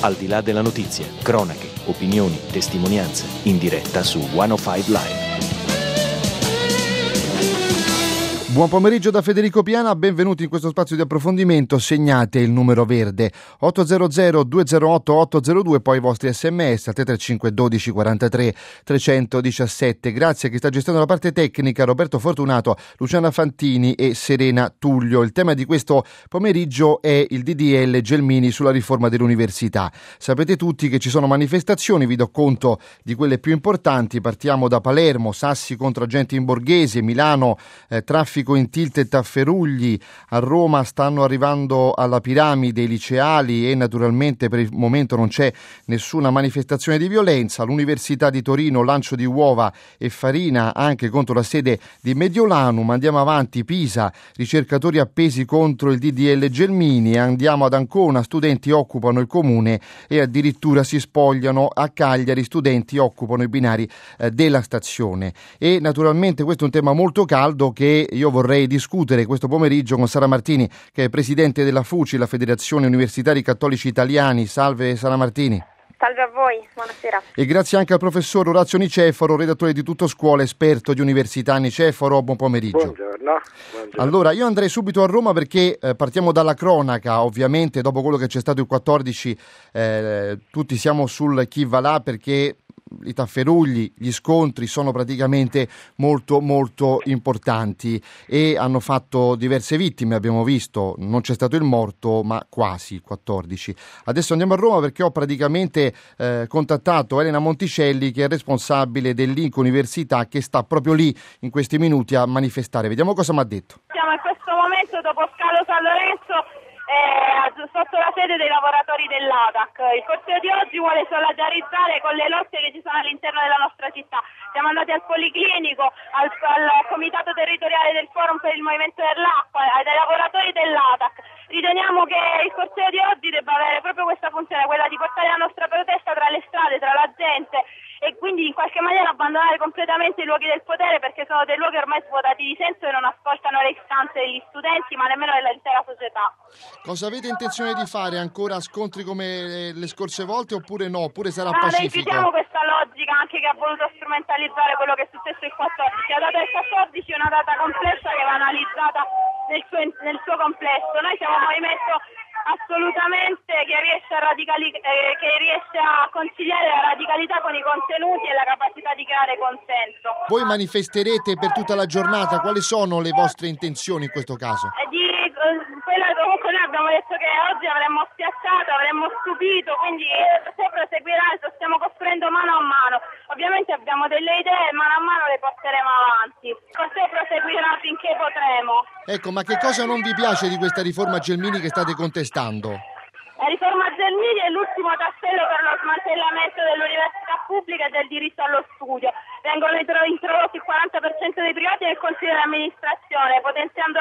Al di là della notizia, cronache, opinioni, testimonianze, in diretta su 105 Live. Buon pomeriggio da Federico Piana, benvenuti in questo spazio di approfondimento. Segnate il numero verde 800 208 802, poi i vostri sms al 335 12 43 317. Grazie a chi sta gestendo la parte tecnica, Roberto Fortunato, Luciana Fantini e Serena Tullio. Il tema di questo pomeriggio è il DDL Gelmini sulla riforma dell'università. Sapete tutti che ci sono manifestazioni, vi do conto di quelle più importanti. Partiamo da Palermo, Sassi contro agenti in Borghese, Milano, traffico in Tilt e Tafferugli, a Roma stanno arrivando alla Piramide i liceali e naturalmente per il momento non c'è nessuna manifestazione di violenza. All'Università di Torino lancio di uova e farina anche contro la sede di Mediolanum. Andiamo avanti, Pisa, ricercatori appesi contro il DDL Gelmini. Andiamo ad Ancona, studenti occupano il comune e addirittura si spogliano. A Cagliari studenti occupano i binari della stazione. E naturalmente questo è un tema molto caldo che io vorrei discutere questo pomeriggio con Sara Martini, che è presidente della FUCI, la Federazione Universitari Cattolici Italiani. Salve Sara Martini. Salve a voi, buonasera. E grazie anche al professor Orazio Niceforo, redattore di Tutto Scuola, esperto di università. Niceforo, buon pomeriggio. Buongiorno. Allora, io andrei subito a Roma perché partiamo dalla cronaca. Ovviamente dopo quello che c'è stato il 14 tutti siamo sul chi va là, perché i tafferugli, gli scontri sono praticamente molto molto importanti e hanno fatto diverse vittime, abbiamo visto, non c'è stato il morto ma quasi 14. Adesso andiamo a Roma perché ho praticamente contattato Elena Monticelli, che è responsabile dell'Inc Università, che sta proprio lì in questi minuti a manifestare. Vediamo cosa mi ha detto. Siamo in questo momento dopo Scalo San Lorenzo sotto la sede dei lavoratori dell'ATAC. Il corteo di oggi vuole solidarizzare con le lotte che ci sono all'interno della nostra città. Siamo andati al Policlinico, al comitato territoriale del Forum per il Movimento dell'Acqua, dai lavoratori dell'ATAC. Riteniamo che il corteo di oggi debba avere proprio questa funzione, quella di portare la nostra protesta tra le strade, tra la gente, e quindi in qualche maniera abbandonare completamente i luoghi del potere, perché sono dei luoghi ormai svuotati di senso e non ascoltano le istanze degli studenti, ma nemmeno dell'intera società. Cosa avete intenzione di fare? Ancora scontri come le scorse volte oppure no? Oppure sarà pacifico? Rifiutiamo questa logica anche che ha voluto strumentalizzare quello che è successo il 14. La data del 14 è una data complessa che va analizzata nel suo complesso. Noi siamo un movimento assolutamente che riesce a conciliare la radicalità con i contenuti e la capacità di creare consenso. Voi manifesterete per tutta la giornata, quali sono le vostre intenzioni in questo caso? Comunque noi abbiamo detto che oggi avremmo schiacciato, avremmo stupito, quindi se proseguirà lo stiamo costruendo mano a mano. Ovviamente abbiamo delle idee, mano a mano le porteremo avanti. Così proseguirà finché potremo. Ecco, ma che cosa non vi piace di questa riforma Gelmini che state contestando? La riforma Gelmini è l'ultimo tassello per lo smantellamento dell'università pubblica e del diritto allo studio. Vengono introdotti il 40% dei privati nel consiglio di amministrazione, potenziando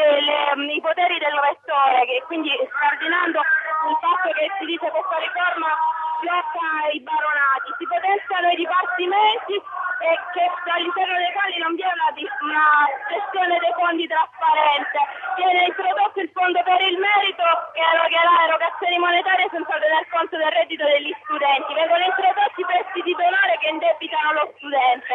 i poteri del rettore, che quindi scardinando il fatto che si dice che questa riforma blocca i baronati. Si potenziano i dipartimenti e che all'interno dei quali non vi è una gestione dei fondi trasparente. Viene introdotto il fondo per il merito, che erogherà erogazioni monetarie senza tener conto del reddito degli studenti. Vengono introdotti prestiti donare che indebitano lo studente.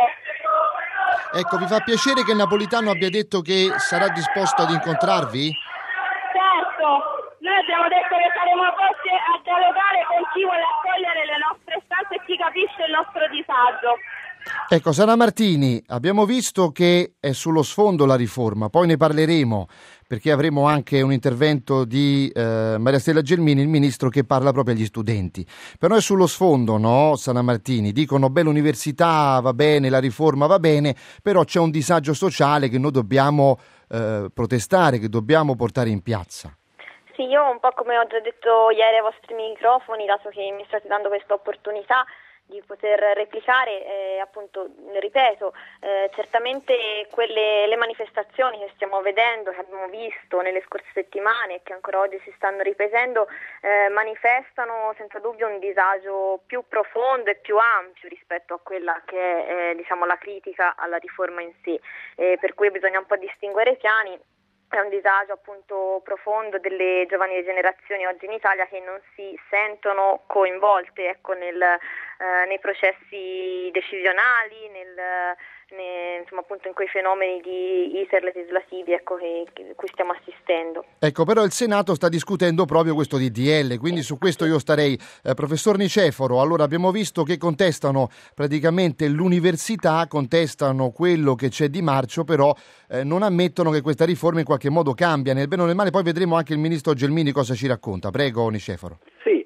Ecco, vi fa piacere che Napolitano abbia detto che sarà disposto ad incontrarvi? Certo, noi abbiamo detto che saremo pronti a dialogare con chi vuole accogliere le nostre istanze e chi capisce il nostro disagio. Ecco, Sara Martini, abbiamo visto che è sullo sfondo la riforma, poi ne parleremo perché avremo anche un intervento di Maria Stella Gelmini, il ministro, che parla proprio agli studenti. Però è sullo sfondo, no, Sara Martini? Dicono, beh, l'università va bene, la riforma va bene, però c'è un disagio sociale che noi dobbiamo protestare, che dobbiamo portare in piazza. Sì, io un po' come ho già detto ieri ai vostri microfoni, dato che mi state dando questa opportunità di poter replicare, appunto, ripeto, certamente le manifestazioni che stiamo vedendo, che abbiamo visto nelle scorse settimane e che ancora oggi si stanno ripetendo, manifestano senza dubbio un disagio più profondo e più ampio rispetto a quella che è, diciamo, la critica alla riforma in sé, per cui bisogna un po' distinguere i piani. è un disagio appunto profondo delle giovani generazioni oggi in Italia, che non si sentono coinvolte, ecco, nei processi decisionali, insomma, appunto in quei fenomeni di iter legislativi, ecco, cui stiamo assistendo. Ecco, però il Senato sta discutendo proprio questo DDL, quindi su questo io starei. Professor Niceforo, allora abbiamo visto che contestano praticamente l'università, contestano quello che c'è di marcio, però non ammettono che questa riforma in qualche modo cambia, nel bene o nel male. Poi vedremo anche il ministro Gelmini cosa ci racconta. Prego, Niceforo. Sì,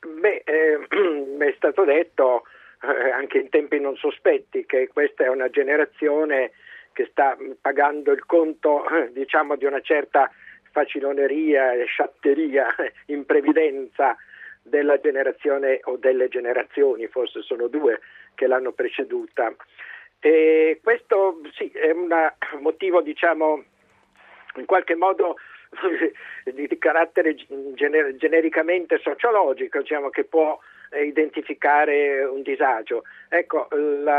è stato detto anche in tempi non sospetti che questa è una generazione che sta pagando il conto, diciamo, di una certa faciloneria e sciatteria in previdenza della generazione o delle generazioni, forse sono due che l'hanno preceduta. E questo sì è un motivo, diciamo, in qualche modo di carattere genericamente sociologico, diciamo, che può identificare un disagio. Ecco,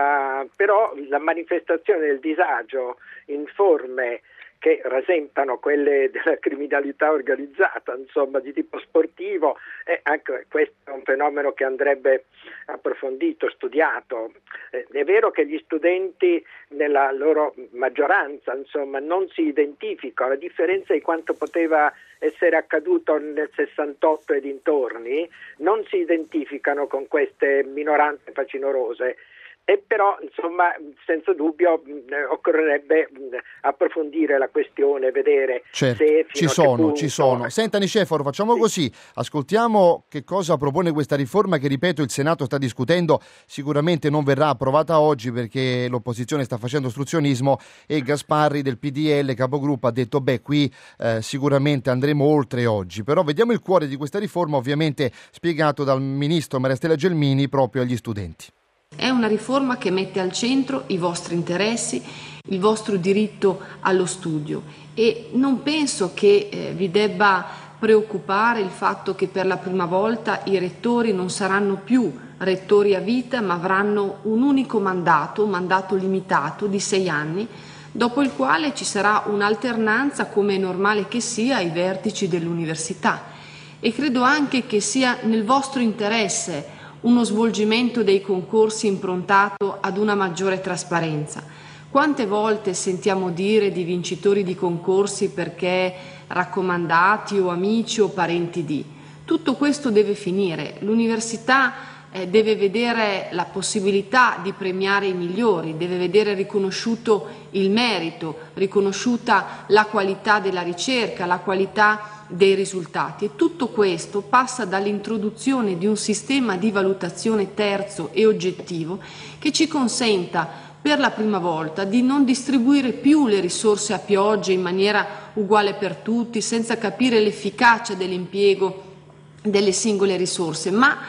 però la manifestazione del disagio in forme che rasentano quelle della criminalità organizzata, insomma, di tipo sportivo, anche questo è un fenomeno che andrebbe approfondito, studiato. È vero che gli studenti nella loro maggioranza, insomma, non si identificano, a differenza di quanto poteva essere accaduto nel 68 e dintorni, non si identificano con queste minoranze facinorose. E però, insomma, senza dubbio occorrerebbe approfondire la questione, vedere se ci sono. Senta Niceforo, facciamo così, ascoltiamo che cosa propone questa riforma che, ripeto, il Senato sta discutendo, sicuramente non verrà approvata oggi perché l'opposizione sta facendo ostruzionismo e Gasparri del PDL, capogruppo, ha detto qui sicuramente andremo oltre oggi, però vediamo il cuore di questa riforma, ovviamente spiegato dal ministro Maria Stella Gelmini proprio agli studenti. È una riforma che mette al centro i vostri interessi, il vostro diritto allo studio, e non penso che vi debba preoccupare il fatto che per la prima volta i rettori non saranno più rettori a vita, ma avranno un unico mandato, un mandato limitato di 6 anni, dopo il quale ci sarà un'alternanza, come è normale che sia, ai vertici dell'università. E credo anche che sia nel vostro interesse uno svolgimento dei concorsi improntato ad una maggiore trasparenza. Quante volte sentiamo dire di vincitori di concorsi perché raccomandati o amici o parenti di? Tutto questo deve finire. L'università deve vedere la possibilità di premiare i migliori, deve vedere riconosciuto il merito, riconosciuta la qualità della ricerca, la qualità dei risultati, e tutto questo passa dall'introduzione di un sistema di valutazione terzo e oggettivo che ci consenta per la prima volta di non distribuire più le risorse a pioggia in maniera uguale per tutti, senza capire l'efficacia dell'impiego delle singole risorse, ma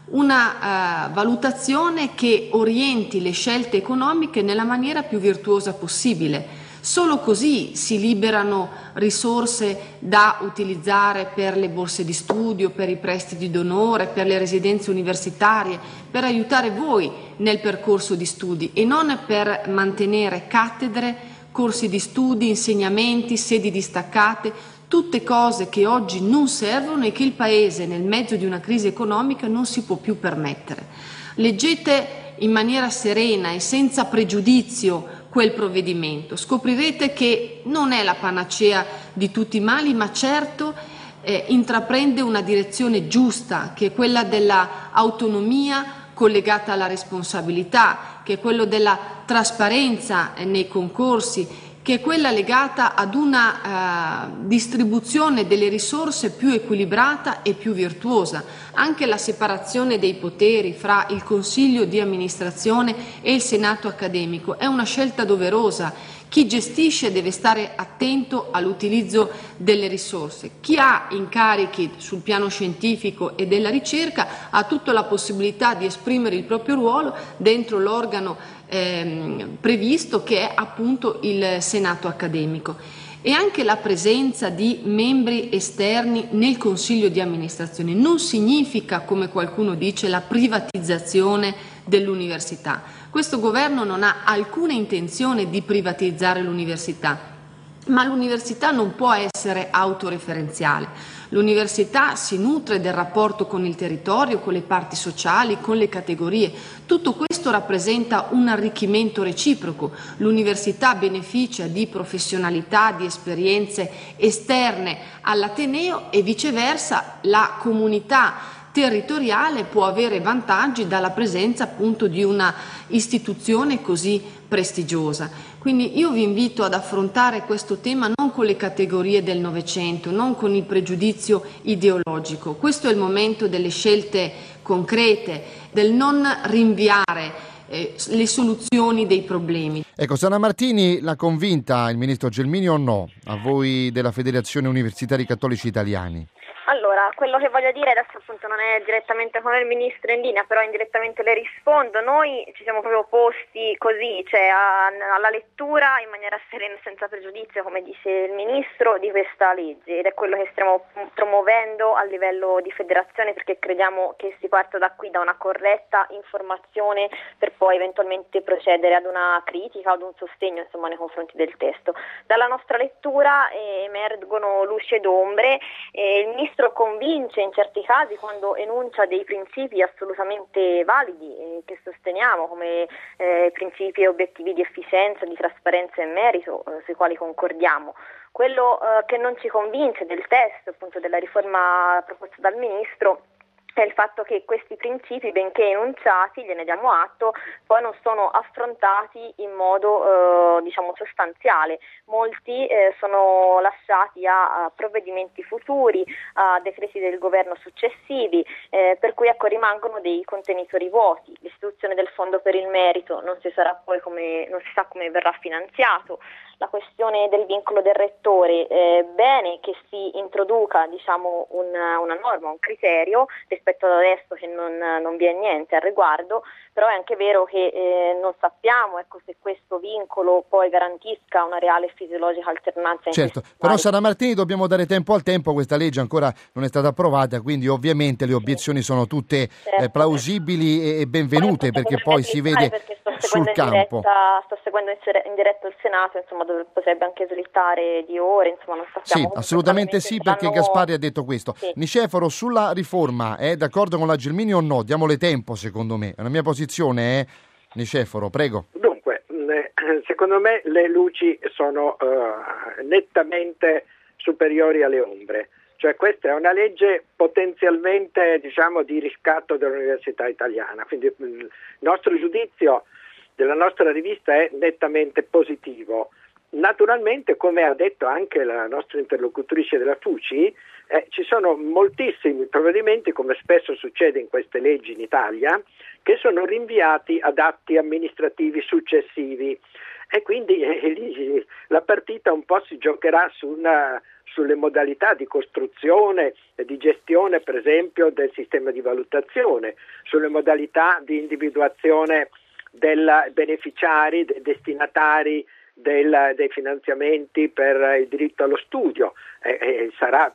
una valutazione che orienti le scelte economiche nella maniera più virtuosa possibile. Solo così si liberano risorse da utilizzare per le borse di studio, per i prestiti d'onore, per le residenze universitarie, per aiutare voi nel percorso di studi e non per mantenere cattedre, corsi di studi, insegnamenti, sedi distaccate, tutte cose che oggi non servono e che il Paese nel mezzo di una crisi economica non si può più permettere. Leggete in maniera serena e senza pregiudizio quel provvedimento. Scoprirete che non è la panacea di tutti i mali, ma certo intraprende una direzione giusta, che è quella della autonomia collegata alla responsabilità, che è quello della trasparenza nei concorsi, che è quella legata ad una distribuzione delle risorse più equilibrata e più virtuosa. Anche la separazione dei poteri fra il Consiglio di amministrazione e il Senato accademico è una scelta doverosa. Chi gestisce deve stare attento all'utilizzo delle risorse. Chi ha incarichi sul piano scientifico e della ricerca ha tutta la possibilità di esprimere il proprio ruolo dentro l'organo previsto, che è appunto il Senato accademico. E anche la presenza di membri esterni nel Consiglio di amministrazione non significa, come qualcuno dice, la privatizzazione dell'università. Questo governo non ha alcuna intenzione di privatizzare l'università, Ma l'università non può essere autoreferenziale. L'università si nutre del rapporto con il territorio, con le parti sociali, con le categorie. Tutto questo rappresenta un arricchimento reciproco. L'università beneficia di professionalità, di esperienze esterne all'Ateneo e viceversa la comunità territoriale può avere vantaggi dalla presenza appunto di una istituzione così prestigiosa. Quindi io vi invito ad affrontare questo tema non con le categorie del Novecento, non con il pregiudizio ideologico. Questo è il momento delle scelte concrete, del non rinviare le soluzioni dei problemi. Ecco, Sara Martini l'ha convinta il ministro Gelmini o no? A voi della Federazione Universitari Cattolici Italiani? Allora, quello che voglio dire adesso appunto non è direttamente con il ministro in linea, però indirettamente le rispondo. Noi ci siamo proprio posti così, cioè alla lettura in maniera serena, senza pregiudizio, come dice il ministro, di questa legge, ed è quello che stiamo promuovendo a livello di federazione, perché crediamo che si parta da qui, da una corretta informazione, per poi eventualmente procedere ad una critica o ad un sostegno, insomma, nei confronti del testo. Dalla nostra lettura emergono luci ed ombre. Il ministro convince in certi casi quando enuncia dei principi assolutamente validi che sosteniamo, come principi e obiettivi di efficienza, di trasparenza e merito, sui quali concordiamo. Quello che non ci convince del testo, appunto, della riforma proposta dal ministro è il fatto che questi principi, benché enunciati, gliene diamo atto, poi non sono affrontati in modo sostanziale. Molti sono lasciati a provvedimenti futuri, a decreti del governo successivi, per cui rimangono dei contenitori vuoti. L'istituzione del fondo per il merito non si sa come verrà finanziato. La questione del vincolo del rettore, bene che si introduca una norma, un criterio, rispetto ad adesso che non vi è niente al riguardo, però è anche vero che non sappiamo se questo vincolo poi garantisca una reale e fisiologica alternanza. Certo, però Sara Martini dobbiamo dare tempo al tempo, questa legge ancora non è stata approvata, quindi ovviamente le obiezioni sono tutte plausibili e benvenute, perché poi si vede sul campo. Sto seguendo in diretta il Senato, insomma, dove potrebbe anche slittare di ore, insomma, non sappiamo. Sì, assolutamente sì, perché Gasparri ha detto questo. Sì. Niceforo, sulla riforma, è d'accordo con la Gelmini o no? Diamole tempo, secondo me. La mia posizione è Niceforo, prego. Dunque, secondo me le luci sono nettamente superiori alle ombre. Cioè questa è una legge potenzialmente, di riscatto dell'università italiana. Quindi il nostro giudizio della nostra rivista è nettamente positivo. Naturalmente, come ha detto anche la nostra interlocutrice della FUCI, ci sono moltissimi provvedimenti, come spesso succede in queste leggi in Italia, che sono rinviati ad atti amministrativi successivi, e quindi la partita un po' si giocherà sulle modalità di costruzione e di gestione, per esempio, del sistema di valutazione, sulle modalità di individuazione dei beneficiari, dei destinatari dei finanziamenti per il diritto allo studio. Sarà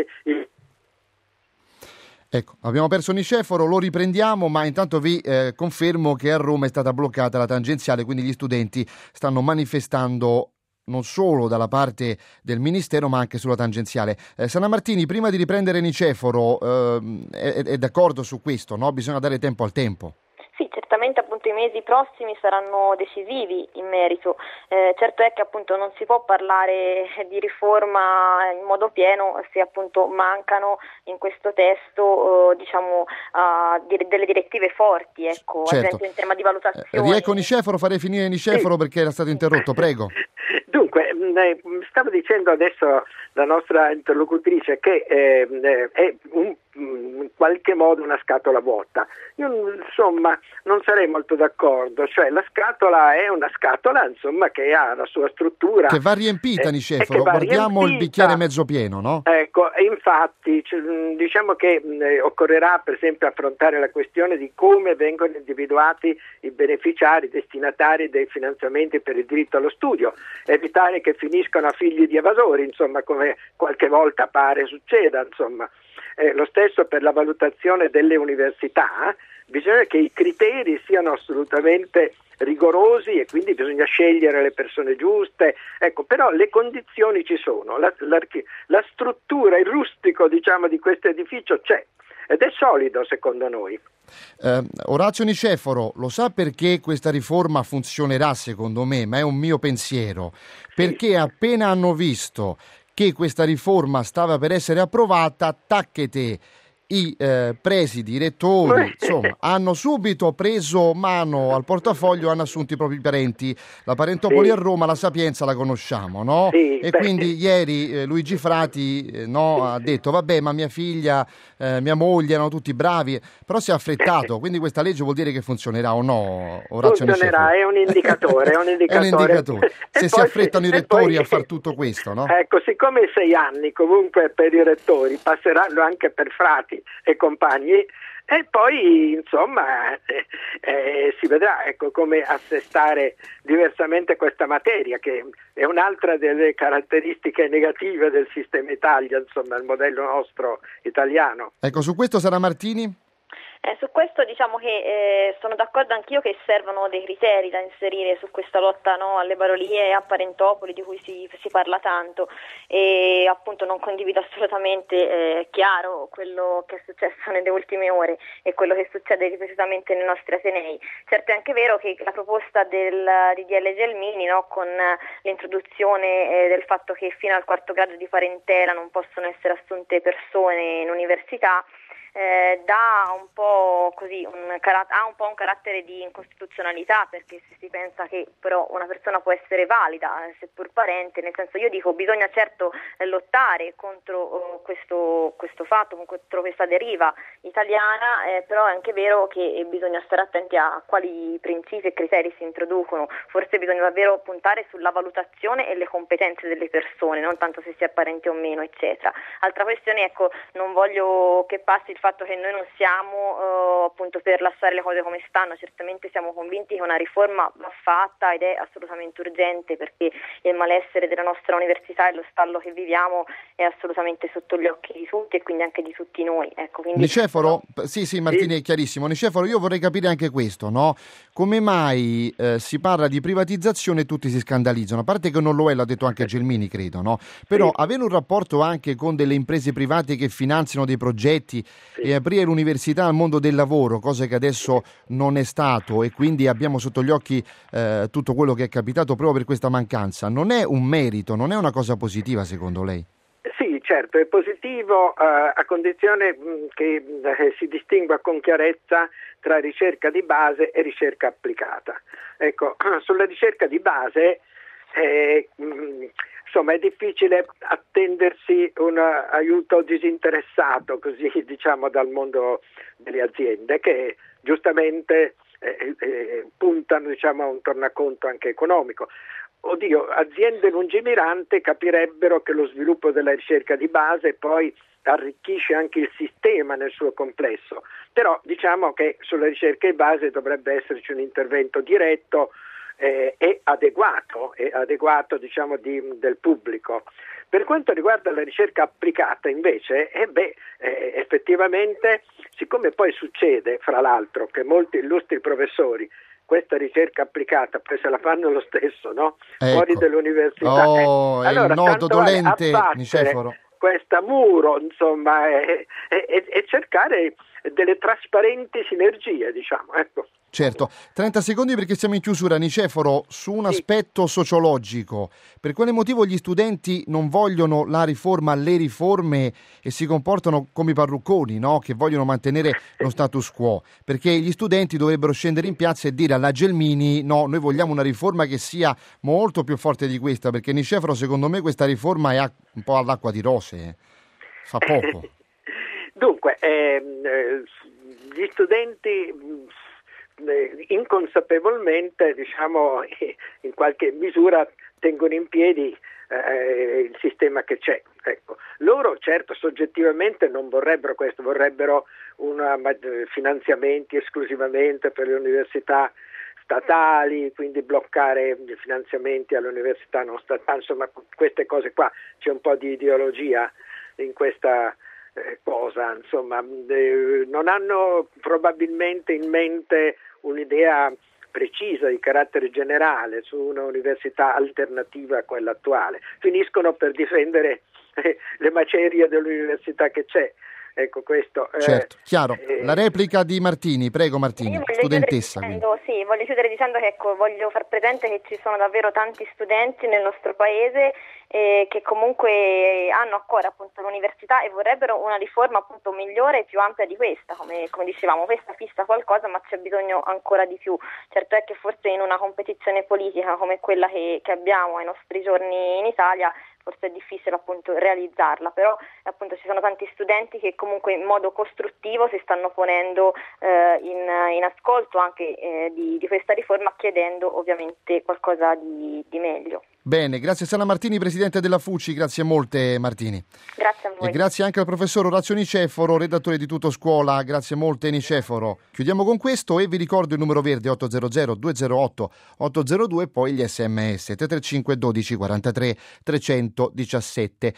Ecco, abbiamo perso Niceforo, lo riprendiamo, ma intanto vi confermo che a Roma è stata bloccata la tangenziale, quindi gli studenti stanno manifestando non solo dalla parte del Ministero ma anche sulla tangenziale. Sara Martini, prima di riprendere Niceforo, è d'accordo su questo, no? Bisogna dare tempo al tempo. Sì, certamente appunto i mesi prossimi saranno decisivi in merito. Certo è che appunto non si può parlare di riforma in modo pieno se appunto mancano in questo testo delle direttive forti, ecco, certo. Ad esempio in tema di valutazione. Riecco Niceforo, farei finire Niceforo perché era stato interrotto, prego. Dunque, stavo dicendo adesso la nostra interlocutrice che è in qualche modo una scatola vuota. Io insomma non sarei molto d'accordo, cioè la scatola è una scatola insomma che ha la sua struttura. Che va riempita, Niceforo, guardiamo il bicchiere mezzo pieno, no? Ecco, infatti diciamo che occorrerà per esempio affrontare la questione di come vengono individuati i beneficiari, i destinatari dei finanziamenti per il diritto allo studio, evitare che finiscano a figli di evasori, insomma, come qualche volta pare succeda, insomma. Lo stesso per la valutazione delle università, bisogna che i criteri siano assolutamente rigorosi e quindi bisogna scegliere le persone giuste, ecco, però le condizioni ci sono, la struttura, il rustico diciamo di questo edificio c'è ed è solido secondo noi. Orazio Niceforo, lo sa perché questa riforma funzionerà secondo me, ma è un mio pensiero, perché appena hanno visto che questa riforma stava per essere approvata, tacchete, i presidi, i rettori, insomma, hanno subito preso mano al portafoglio, hanno assunto i propri parenti. La parentopoli a Roma, la Sapienza la conosciamo, no? E quindi ieri Luigi Frati ha detto, vabbè, ma mia figlia, mia moglie erano tutti bravi, però si è affrettato, quindi questa legge vuol dire che funzionerà o no, Orazio Funzionerà, è un indicatore, è un indicatore. Se si affrettano i rettori a far tutto questo, no? Ecco, siccome 6 anni comunque per i rettori, passeranno anche per Frati e compagni, e poi insomma si vedrà, ecco, come assestare diversamente questa materia, che è un'altra delle caratteristiche negative del sistema Italia, insomma il modello nostro italiano. Ecco, su questo Sara Martini? Su questo diciamo che sono d'accordo anch'io che servono dei criteri da inserire su questa lotta, no, alle barolie e a parentopoli di cui si parla tanto, e appunto non condivido assolutamente chiaro quello che è successo nelle ultime ore e quello che succede ripetutamente nei nostri atenei. Certo è anche vero che la proposta del DDL Gelmini, no, con l'introduzione del fatto che fino al 4º grado di parentela non possono essere assunte persone in università, dà un po' così ha un po' un carattere di incostituzionalità, perché se si pensa che però una persona può essere valida seppur parente, nel senso, io dico, bisogna certo lottare contro questo fatto, contro questa deriva italiana, però è anche vero che bisogna stare attenti a quali principi e criteri si introducono. Forse bisogna davvero puntare sulla valutazione e le competenze delle persone, non tanto se si è parenti o meno, eccetera. Altra questione, ecco, non voglio che passi il fatto che noi non siamo appunto per lasciare le cose come stanno. Certamente siamo convinti che una riforma va fatta ed è assolutamente urgente, perché il malessere della nostra università e lo stallo che viviamo è assolutamente sotto gli occhi di tutti e quindi anche di tutti noi. Ecco, quindi Niceforo, sì Martini, è chiarissimo. Niceforo, io vorrei capire anche questo, no? Come mai si parla di privatizzazione e tutti si scandalizzano? A parte che non lo è, l'ha detto anche Gelmini, credo, no? Però avere un rapporto anche con delle imprese private che finanziano dei progetti e aprire l'università al mondo del lavoro, cosa che adesso non è stato, e quindi abbiamo sotto gli occhi tutto quello che è capitato proprio per questa mancanza, non è un merito, non è una cosa positiva secondo lei? Sì, certo, è positivo a condizione che si distingua con chiarezza tra ricerca di base e ricerca applicata. Ecco, sulla ricerca di base insomma è difficile attendersi un aiuto disinteressato, così diciamo, dal mondo delle aziende, che giustamente puntano, diciamo, a un tornaconto anche economico. Oddio, aziende lungimiranti capirebbero che lo sviluppo della ricerca di base poi arricchisce anche il sistema nel suo complesso, però diciamo che sulla ricerca di base dovrebbe esserci un intervento diretto e adeguato diciamo del pubblico. Per quanto riguarda la ricerca applicata invece, effettivamente, siccome poi succede fra l'altro che molti illustri professori questa ricerca applicata poi se la fanno lo stesso, no? Ecco. Fuori dall'università. Allora, è il nodo dolente, Niceforo. Questa muro, insomma, e cercare delle trasparenti sinergie, diciamo, ecco. Certo, 30 secondi perché siamo in chiusura. Niceforo, su un aspetto sociologico, per quale motivo gli studenti non vogliono la riforma, le riforme, e si comportano come i parrucconi, no? Che vogliono mantenere lo status quo? Perché gli studenti dovrebbero scendere in piazza e dire alla Gelmini: no, noi vogliamo una riforma che sia molto più forte di questa, perché Niceforo, secondo me questa riforma è un po' all'acqua di rose, fa poco. Dunque, gli studenti inconsapevolmente, diciamo, in qualche misura tengono in piedi il sistema che c'è. Ecco. Loro certo soggettivamente non vorrebbero questo, vorrebbero finanziamenti esclusivamente per le università statali, quindi bloccare i finanziamenti alle università non statali, insomma queste cose qua, c'è un po' di ideologia in questa cosa, insomma non hanno probabilmente in mente un'idea precisa di carattere generale su una università alternativa a quella attuale. Finiscono per difendere le macerie dell'università che c'è. Ecco questo. Certo, chiaro. La replica di Martini, prego Martini, studentessa. Voglio chiudere dicendo che voglio far presente che ci sono davvero tanti studenti nel nostro paese che comunque hanno a cuore appunto l'università e vorrebbero una riforma appunto migliore e più ampia di questa, come dicevamo, questa fissa qualcosa ma c'è bisogno ancora di più. Certo è che forse in una competizione politica come quella che abbiamo ai nostri giorni in Italia forse è difficile appunto realizzarla, però appunto ci sono tanti studenti che comunque in modo costruttivo si stanno ponendo in ascolto anche di questa riforma, chiedendo ovviamente qualcosa di meglio. Bene, grazie Sara Martini, presidente della FUCI, grazie molte Martini. Grazie a voi. E grazie anche al professor Orazio Niceforo, redattore di Tutto Scuola, grazie molte Niceforo. Chiudiamo con questo e vi ricordo il numero verde 800 208 802 e poi gli sms 335 12 43 317.